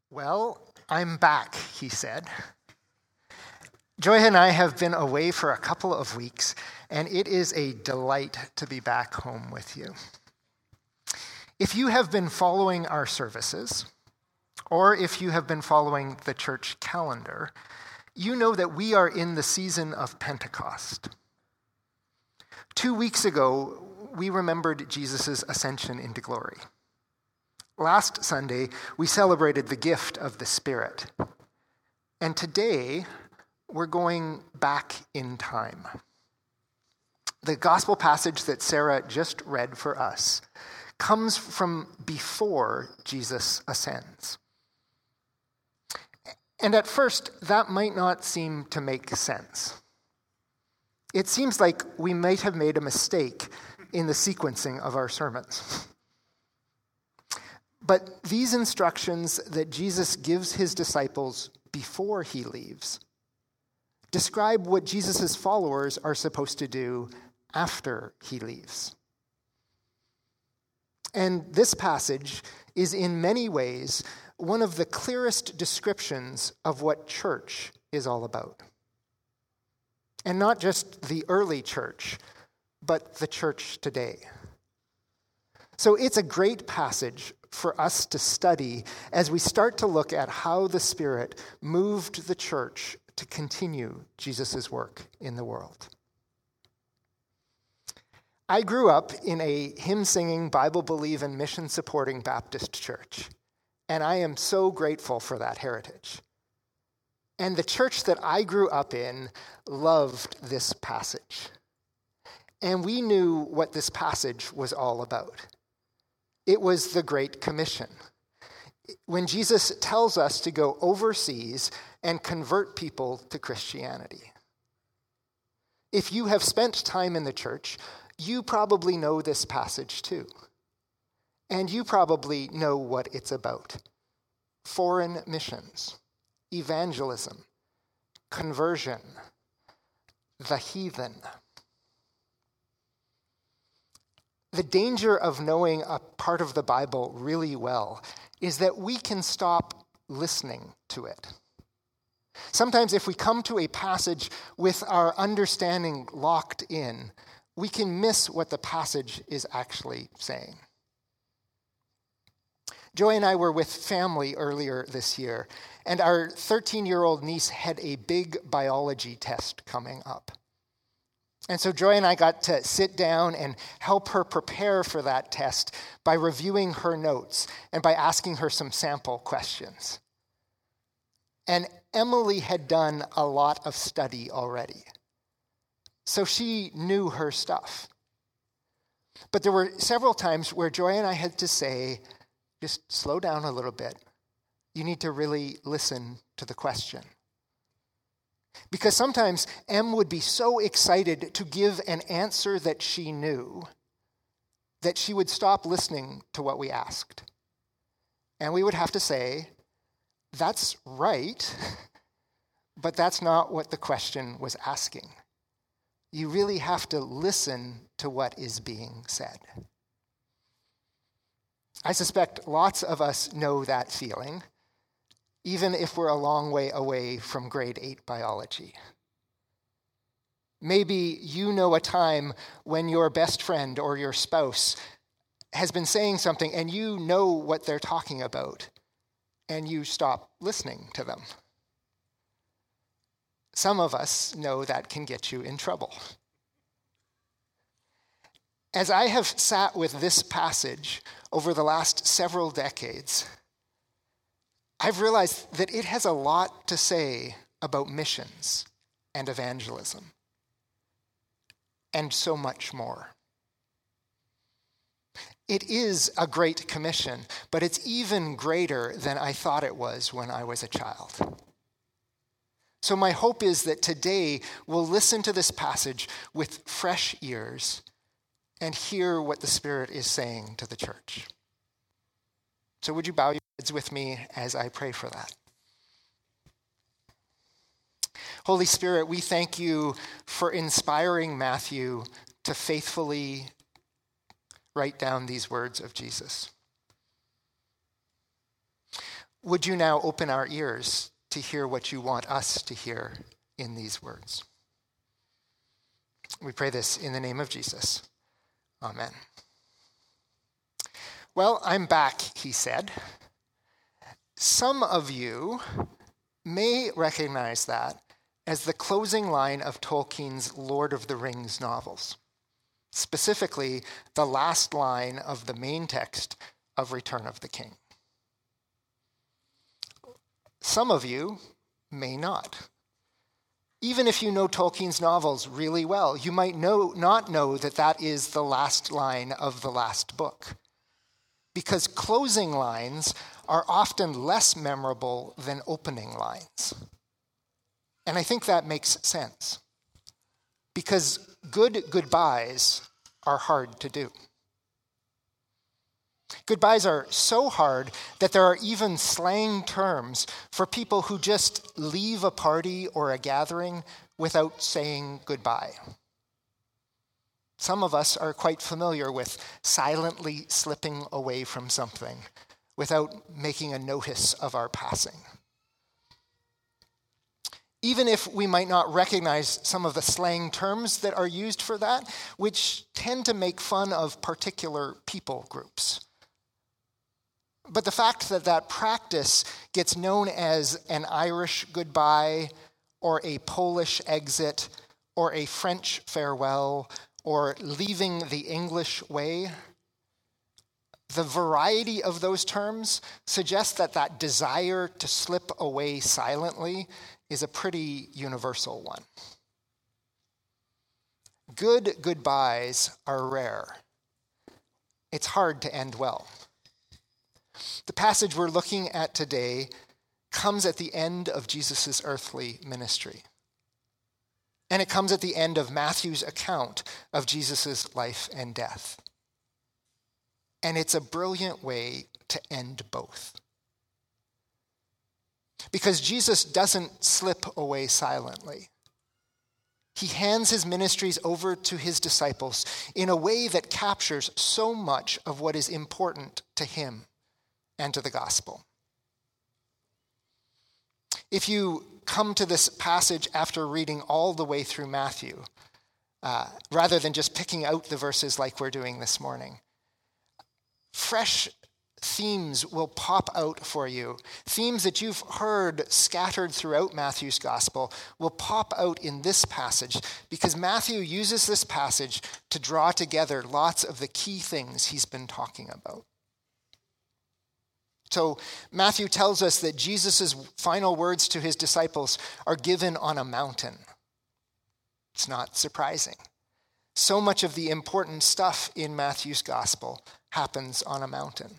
Well, I'm back, he said. Joy and I have been away for a couple of weeks, and it is a delight to be back home with you. If you have been following our services, or if you have been following the church calendar, you know that we are in the season of Pentecost. 2 weeks ago, we remembered Jesus' ascension into glory. Last Sunday, we celebrated the gift of the Spirit. And today, we're going back in time. The gospel passage that Sarah just read for us comes from before Jesus ascends. And at first, that might not seem to make sense. It seems like we might have made a mistake in the sequencing of our sermons. But these instructions that Jesus gives his disciples before he leaves describe what Jesus' followers are supposed to do after he leaves. And this passage is in many ways one of the clearest descriptions of what church is all about. And not just the early church, but the church today. So it's a great passage for us to study as we start to look at how the Spirit moved the church to continue Jesus' work in the world. I grew up in a hymn-singing, Bible-believing, mission-supporting Baptist church, and I am so grateful for that heritage. And the church that I grew up in loved this passage. And we knew what this passage was all about. It was the Great Commission. When Jesus tells us to go overseas and convert people to Christianity. If you have spent time in the church, you probably know this passage too. And you probably know what it's about. Foreign missions, evangelism, conversion, the heathen. The danger of knowing a part of the Bible really well is that we can stop listening to it. Sometimes if we come to a passage with our understanding locked in, we can miss what the passage is actually saying. Joy and I were with family earlier this year, and our 13-year-old niece had a big biology test coming up. And so Joy and I got to sit down and help her prepare for that test by reviewing her notes and by asking her some sample questions. And Emily had done a lot of study already, so she knew her stuff. But there were several times where Joy and I had to say, just slow down a little bit. You need to really listen to the question. Because sometimes Em would be so excited to give an answer that she knew that she would stop listening to what we asked. And we would have to say, that's right, but that's not what the question was asking. You really have to listen to what is being said. I suspect lots of us know that feeling, even if we're a long way away from grade 8 biology. Maybe you know a time when your best friend or your spouse has been saying something and you know what they're talking about, and you stop listening to them. Some of us know that can get you in trouble. As I have sat with this passage over the last several decades, I've realized that it has a lot to say about missions and evangelism, and so much more. It is a great commission, but it's even greater than I thought it was when I was a child. So my hope is that today we'll listen to this passage with fresh ears and hear what the Spirit is saying to the church. So would you bow your heads with me as I pray for that? Holy Spirit, we thank you for inspiring Matthew to faithfully write down these words of Jesus. would you now open our ears to hear what you want us to hear in these words? We pray this in the name of Jesus. Amen. Well, I'm back, he said. Some of you may recognize that as the closing line of Tolkien's Lord of the Rings novels, specifically the last line of the main text of Return of the King. Some of you may not. Even if you know Tolkien's novels really well, you might not know that that is the last line of the last book, because closing lines are often less memorable than opening lines. And I think that makes sense, because good goodbyes are hard to do. Goodbyes are so hard that there are even slang terms for people who just leave a party or a gathering without saying goodbye. Some of us are quite familiar with silently slipping away from something without making a notice of our passing. Even if we might not recognize some of the slang terms that are used for that, which tend to make fun of particular people groups. But the fact that that practice gets known as an Irish goodbye, or a Polish exit, or a French farewell, or leaving the English way, the variety of those terms suggests that that desire to slip away silently is a pretty universal one. Good goodbyes are rare. It's hard to end well. The passage we're looking at today comes at the end of Jesus' earthly ministry. And it comes at the end of Matthew's account of Jesus' life and death. And it's a brilliant way to end both. Because Jesus doesn't slip away silently. He hands his ministries over to his disciples in a way that captures so much of what is important to him and to the gospel. If you come to this passage after reading all the way through Matthew, rather than just picking out the verses like we're doing this morning, fresh themes will pop out for you. Themes that you've heard scattered throughout Matthew's gospel will pop out in this passage, because Matthew uses this passage to draw together lots of the key things he's been talking about. So Matthew tells us that Jesus' final words to his disciples are given on a mountain. It's not surprising. So much of the important stuff in Matthew's gospel happens on a mountain.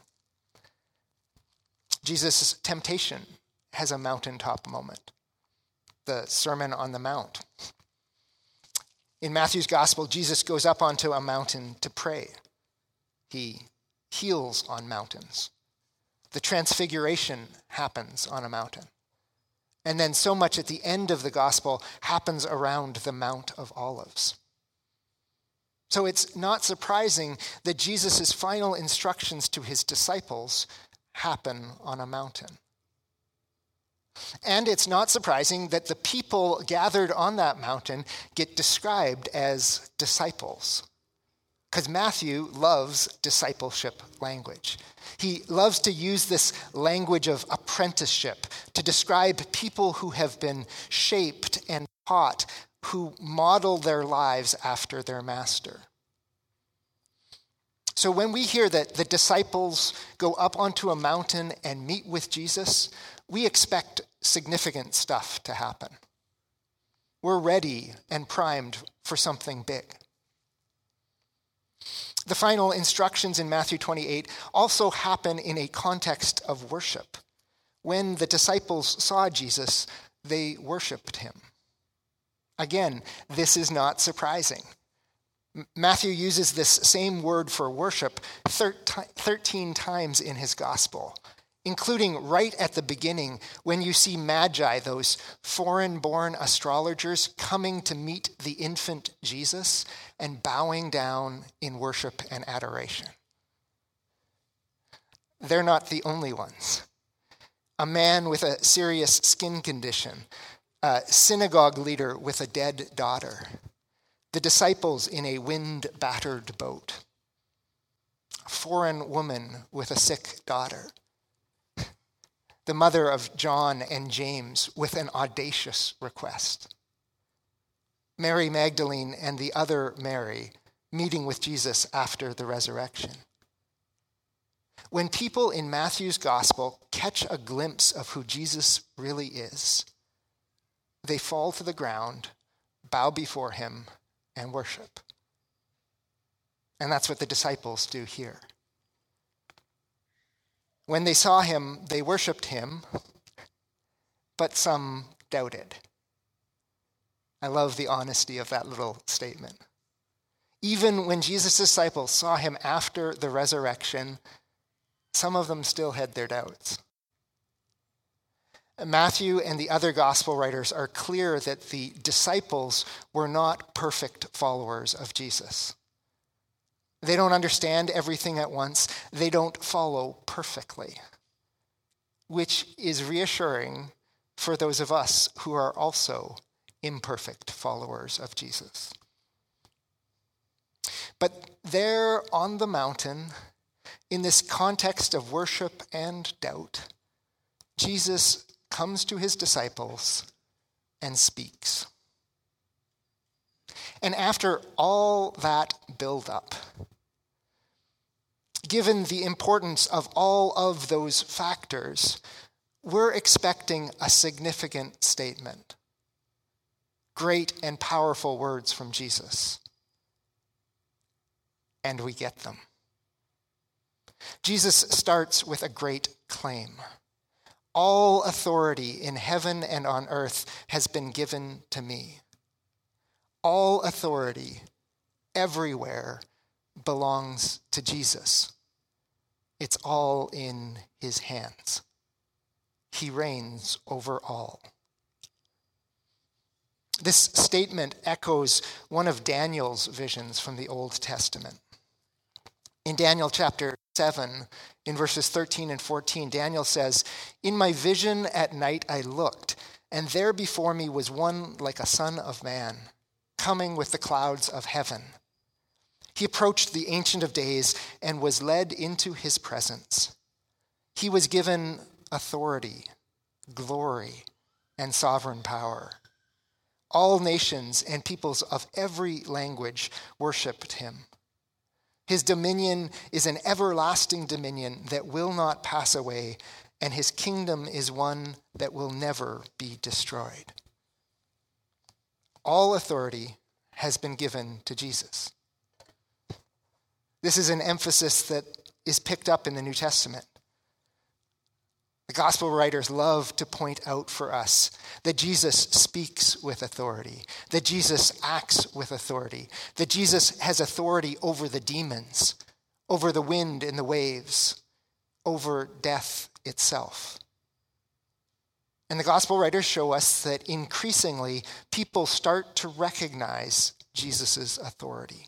Jesus' temptation has a mountaintop moment, the Sermon on the Mount. In Matthew's gospel, Jesus goes up onto a mountain to pray. He heals on mountains. The transfiguration happens on a mountain. And then so much at the end of the gospel happens around the Mount of Olives. So it's not surprising that Jesus' final instructions to his disciples happen on a mountain. And it's not surprising that the people gathered on that mountain get described as disciples, because Matthew loves discipleship language. He loves to use this language of apprenticeship to describe people who have been shaped and taught, who model their lives after their master. So when we hear that the disciples go up onto a mountain and meet with Jesus, we expect significant stuff to happen. We're ready and primed for something big. The final instructions in Matthew 28 also happen in a context of worship. When the disciples saw Jesus, they worshiped him. Again, this is not surprising. Matthew uses this same word for worship 13 times in his gospel, including right at the beginning when you see Magi, those foreign-born astrologers, coming to meet the infant Jesus and bowing down in worship and adoration. They're not the only ones. a man with a serious skin condition, a synagogue leader with a dead daughter, the disciples in a wind-battered boat, a foreign woman with a sick daughter, the mother of John and James with an audacious request, Mary Magdalene and the other Mary meeting with Jesus after the resurrection. When people in Matthew's gospel catch a glimpse of who Jesus really is, they fall to the ground, bow before him, and worship. And that's what the disciples do here. When they saw him, they worshiped him, but some doubted. I love the honesty of that little statement. Even when Jesus' disciples saw him after the resurrection, some of them still had their doubts. Matthew and the other gospel writers are clear that the disciples were not perfect followers of Jesus. They don't understand everything at once. They don't follow perfectly, which is reassuring for those of us who are also imperfect followers of Jesus. But there on the mountain, in this context of worship and doubt, Jesus comes to his disciples and speaks. And after all that build-up, given the importance of all of those factors, we're expecting a significant statement. Great and powerful words from Jesus. And we get them. Jesus starts with a great claim. All authority in heaven and on earth has been given to me. All authority everywhere belongs to Jesus. It's all in his hands. He reigns over all. This statement echoes one of Daniel's visions from the Old Testament. In Daniel chapter 7, in verses 13 and 14, Daniel says, "In my vision at night I looked, and there before me was one like a son of man, coming with the clouds of heaven. He approached the Ancient of Days and was led into his presence. He was given authority, glory, and sovereign power. All nations and peoples of every language worshipped him. His dominion is an everlasting dominion that will not pass away, and his kingdom is one that will never be destroyed." All authority has been given to Jesus. This is an emphasis that is picked up in the New Testament. The gospel writers love to point out for us that Jesus speaks with authority, that Jesus acts with authority, that Jesus has authority over the demons, over the wind and the waves, over death itself. And the gospel writers show us that increasingly people start to recognize Jesus' authority.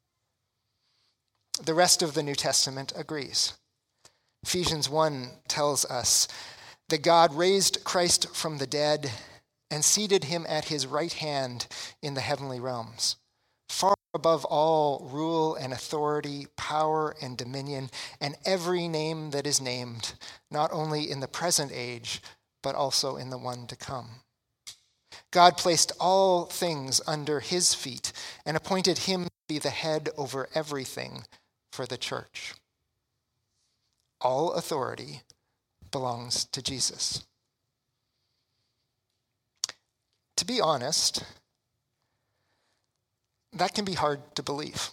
The rest of the New Testament agrees. Ephesians 1 tells us that God raised Christ from the dead and seated him at his right hand in the heavenly realms, far above all rule and authority, power and dominion, and every name that is named, not only in the present age, but also in the one to come. God placed all things under his feet and appointed him to be the head over everything for the church. All authority belongs to Jesus. To be honest, that can be hard to believe.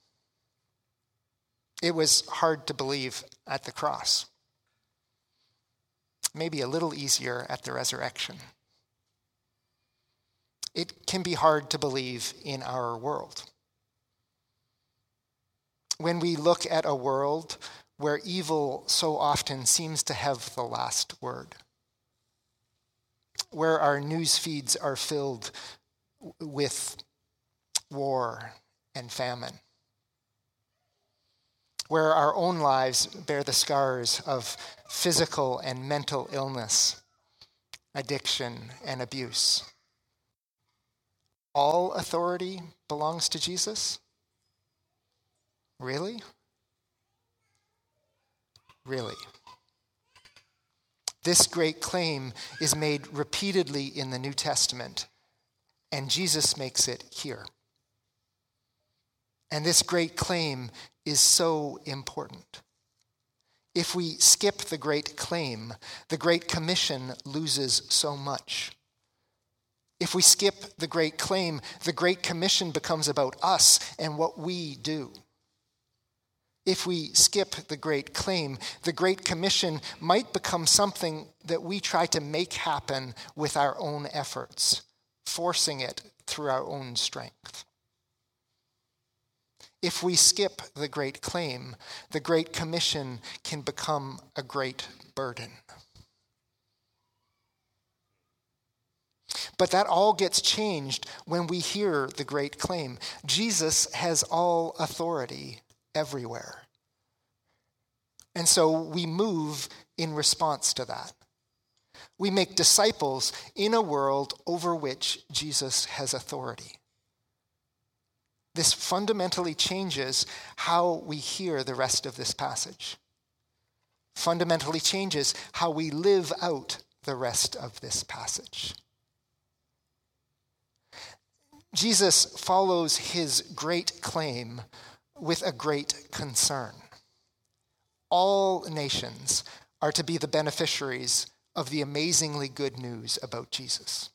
It was hard to believe at the cross. Maybe a little easier at the resurrection. It can be hard to believe in our world. When we look at a world where evil so often seems to have the last word, where our news feeds are filled with war and famine, where our own lives bear the scars of physical and mental illness, addiction, and abuse. All authority belongs to Jesus? Really? Really? This great claim is made repeatedly in the New Testament, and Jesus makes it here. And this great claim is so important. If we skip the great claim, the Great Commission loses so much. If we skip the great claim, the Great Commission becomes about us and what we do. If we skip the great claim, the Great Commission might become something that we try to make happen with our own efforts, forcing it through our own strength. If we skip the great claim, the Great Commission can become a great burden. But that all gets changed when we hear the great claim. Jesus has all authority everywhere. And so we move in response to that. We make disciples in a world over which Jesus has authority. This fundamentally changes how we hear the rest of this passage. Fundamentally changes how we live out the rest of this passage. Jesus follows his great claim with a great concern. All nations are to be the beneficiaries of the amazingly good news about Jesus.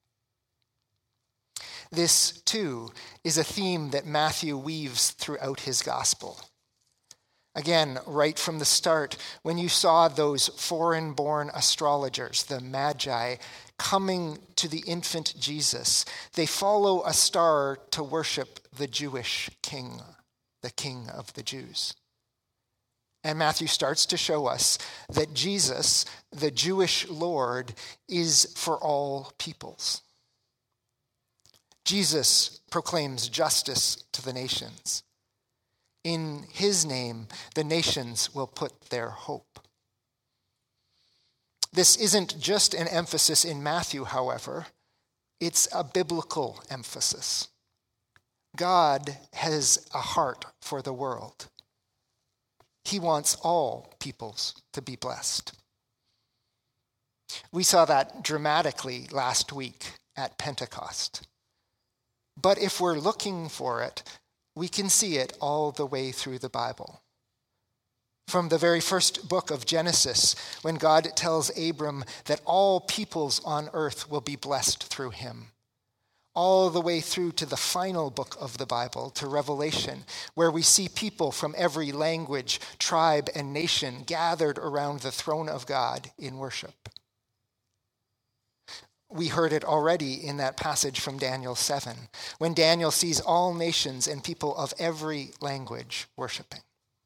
This, too, is a theme that Matthew weaves throughout his gospel. Again, right from the start, when you saw those foreign-born astrologers, the Magi, coming to the infant Jesus, they follow a star to worship the Jewish king, the King of the Jews. And Matthew starts to show us that Jesus, the Jewish Lord, is for all peoples. Jesus proclaims justice to the nations. In his name, the nations will put their hope. This isn't just an emphasis in Matthew, however. It's a biblical emphasis. God has a heart for the world. He wants all peoples to be blessed. We saw that dramatically last week at Pentecost. But if we're looking for it, we can see it all the way through the Bible. From the very first book of Genesis, when God tells Abram that all peoples on earth will be blessed through him, all the way through to the final book of the Bible, to Revelation, where we see people from every language, tribe, and nation gathered around the throne of God in worship. We heard it already in that passage from Daniel 7, when Daniel sees all nations and people of every language worshiping.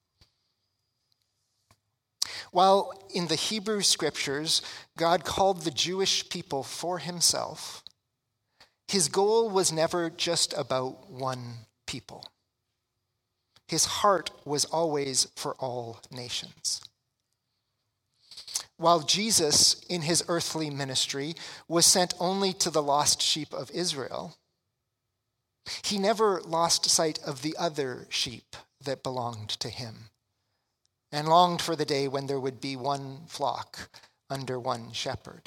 While in the Hebrew scriptures, God called the Jewish people for himself, his goal was never just about one people. His heart was always for all nations. While Jesus, in his earthly ministry, was sent only to the lost sheep of Israel, he never lost sight of the other sheep that belonged to him, and longed for the day when there would be one flock under one shepherd.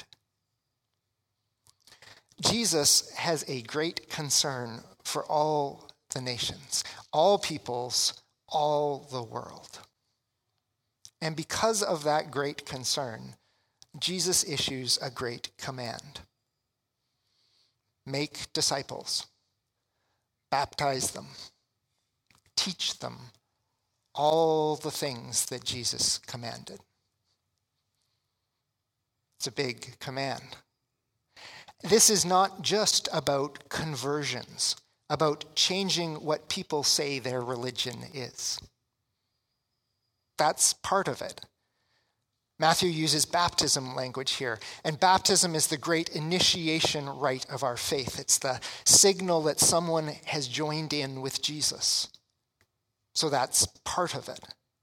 Jesus has a great concern for all the nations, all peoples, all the world. And because of that great concern, Jesus issues a great command. Make disciples, baptize them, teach them all the things that Jesus commanded. It's a big command. This is not just about conversions, about changing what people say their religion is. That's part of it. Matthew uses baptism language here, and baptism is the great initiation rite of our faith. It's the signal that someone has joined in with Jesus. So that's part of it.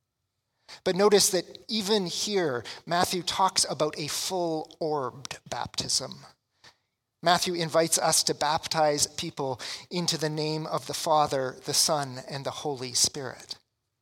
But notice that even here, Matthew talks about a full-orbed baptism. Matthew invites us to baptize people into the name of the Father, the Son, and the Holy Spirit.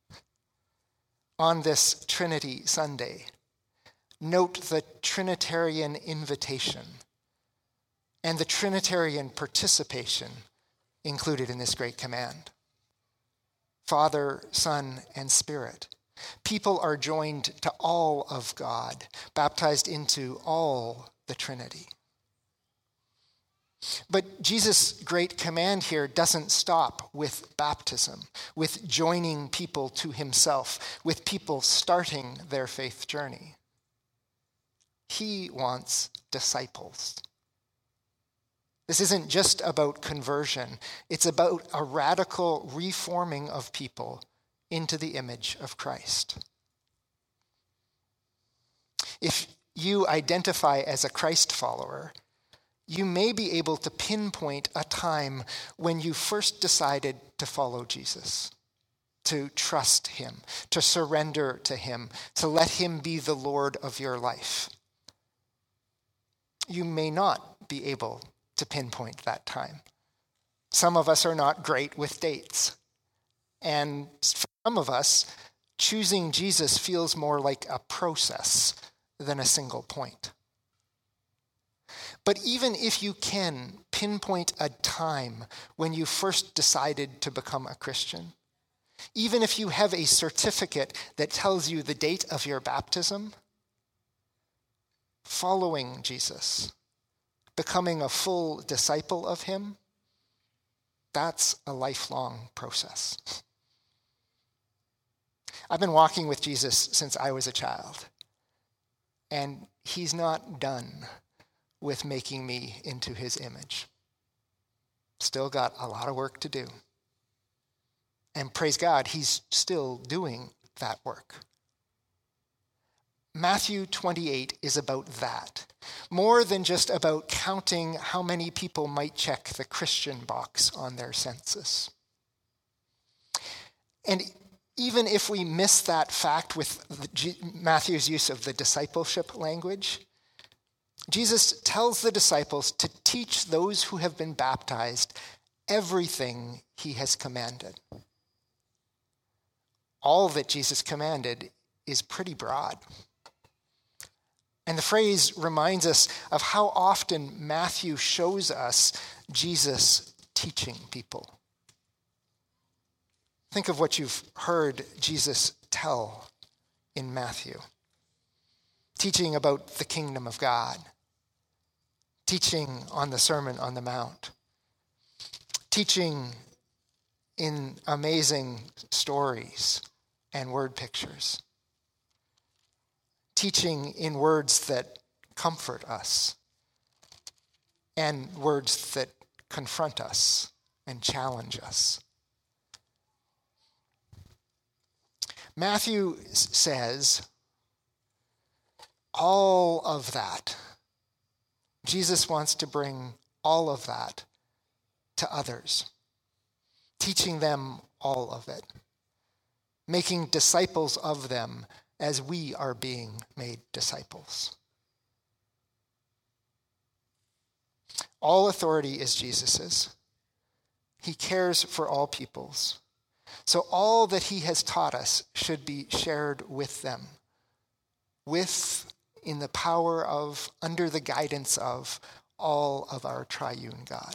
On this Trinity Sunday, note the Trinitarian invitation and the Trinitarian participation included in this great command. Father, Son, and Spirit. People are joined to all of God, baptized into all the Trinity. But Jesus' great command here doesn't stop with baptism, with joining people to himself, with people starting their faith journey. He wants disciples. This isn't just about conversion. It's about a radical reforming of people into the image of Christ. If you identify as a Christ follower, you may be able to pinpoint a time when you first decided to follow Jesus, to trust him, to surrender to him, to let him be the Lord of your life. You may not be able to pinpoint that time. Some of us are not great with dates. And for some of us, choosing Jesus feels more like a process than a single point. But even if you can pinpoint a time when you first decided to become a Christian, even if you have a certificate that tells you the date of your baptism, following Jesus, becoming a full disciple of him, that's a lifelong process. I've been walking with Jesus since I was a child, and he's not done with making me into his image. Still got a lot of work to do. And praise God, he's still doing that work. Matthew 28 is about that. More than just about counting how many people might check the Christian box on their census. And even if we miss that fact with Matthew's use of the discipleship language, Jesus tells the disciples to teach those who have been baptized everything he has commanded. All that Jesus commanded is pretty broad. And the phrase reminds us of how often Matthew shows us Jesus teaching people. Think of what you've heard Jesus tell in Matthew. Teaching about the kingdom of God. Teaching on the Sermon on the Mount. Teaching in amazing stories and word pictures. Teaching in words that comfort us and words that confront us and challenge us. Matthew says, all of that, Jesus wants to bring all of that to others, teaching them all of it, making disciples of them as we are being made disciples. All authority is Jesus's. He cares for all peoples. So all that he has taught us should be shared with them, in the power of, under the guidance of, all of our triune God.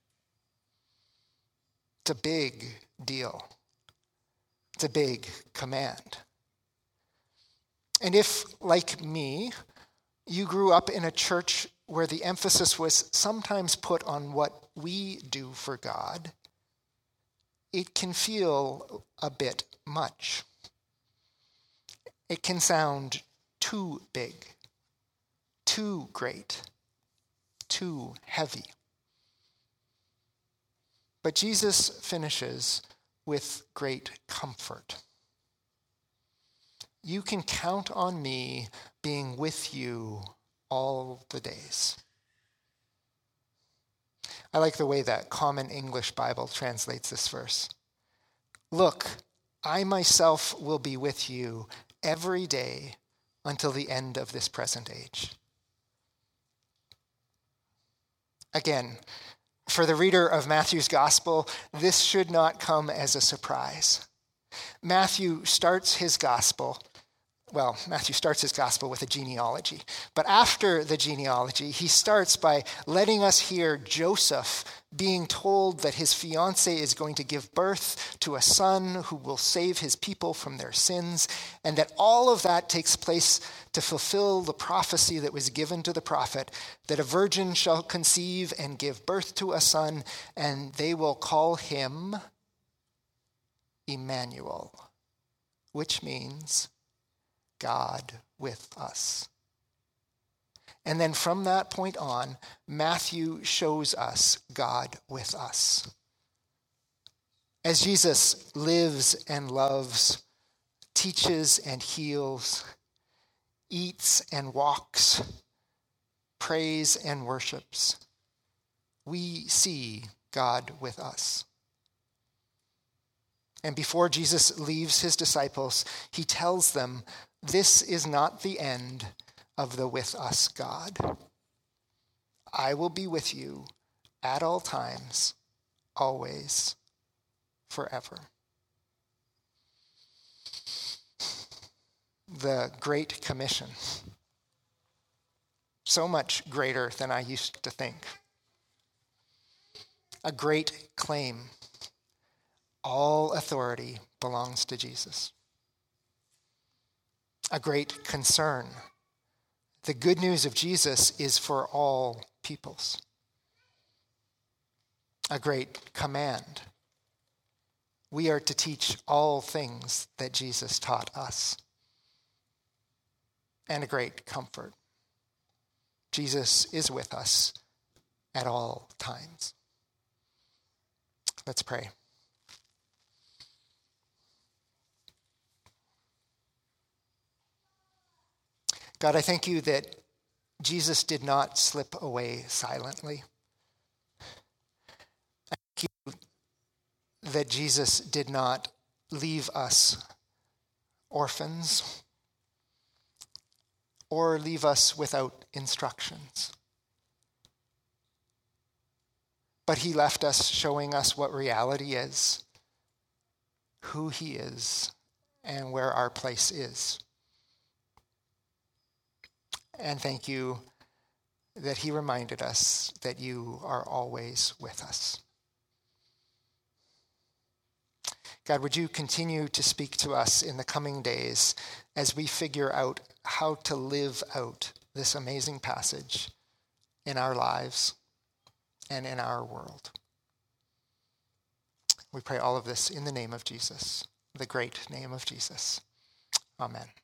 It's a big deal. It's a big command. And if, like me, you grew up in a church where the emphasis was sometimes put on what we do for God, it can feel a bit much. It can sound too big, too great, too heavy. But Jesus finishes with great comfort. You can count on me being with you all the days. I like the way that Common English Bible translates this verse. Look, I myself will be with you every day until the end of this present age. Again, for the reader of Matthew's gospel, this should not come as a surprise. Matthew starts his gospel with a genealogy. But after the genealogy, he starts by letting us hear Joseph being told that his fiancée is going to give birth to a son who will save his people from their sins, and that all of that takes place to fulfill the prophecy that was given to the prophet, that a virgin shall conceive and give birth to a son, and they will call him Emmanuel, which means God with us. And then from that point on, Matthew shows us God with us. As Jesus lives and loves, teaches and heals, eats and walks, prays and worships, we see God with us. And before Jesus leaves his disciples, he tells them, this is not the end of the with us God. I will be with you at all times, always, forever. The Great Commission. So much greater than I used to think. A great claim. All authority belongs to Jesus. A great concern. The good news of Jesus is for all peoples. A great command. We are to teach all things that Jesus taught us. And a great comfort. Jesus is with us at all times. Let's pray. God, I thank you that Jesus did not slip away silently. I thank you that Jesus did not leave us orphans or leave us without instructions. But he left us showing us what reality is, who he is, and where our place is. And thank you that he reminded us that you are always with us. God, would you continue to speak to us in the coming days as we figure out how to live out this amazing passage in our lives and in our world. We pray all of this in the name of Jesus, the great name of Jesus. Amen.